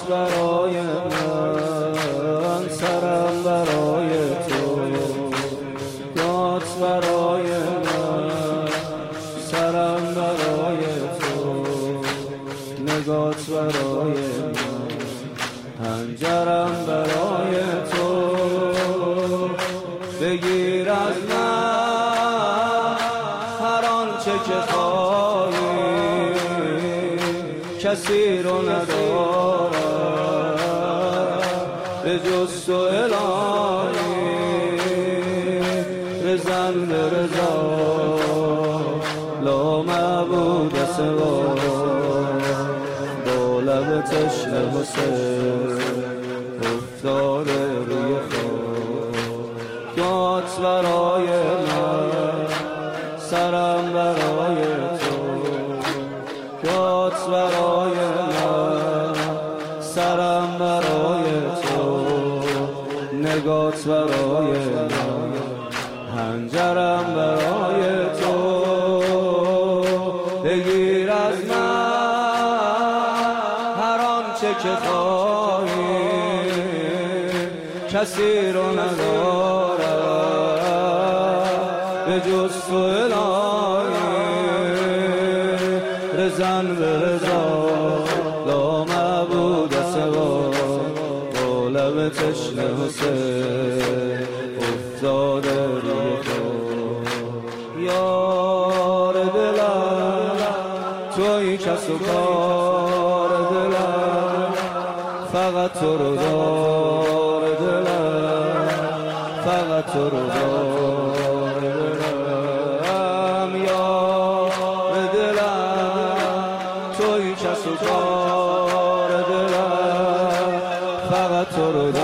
برای من، سرم برای تو، یاد برای من، سرم برای تو، نگات برای من، پنجرم برای تو. بگیر از من هر آنچه که خواهی، کسی رو ندارم به جز تو الهی. رزن به رضا لا معبود سوا، با لب تشنه حسین افتاده روی خاک. یاد برای من، سرم برای تو، یاد برای من، سرم برای تو، نگات برای من، پنجرم برای تو. بگیر از من هر آنچه که خواهی، کسی رو ندارم به جز تو الهی. رزن به رضا لا معبود سوا، با لب تشنه حسین افتاده روی خاک. یار دلم تویی کس و کار دلم، فقط تو رو دار دلم، فقط تو رو دار دلم. یار دلم تویی کس و کار دلم، فقط تو رو دار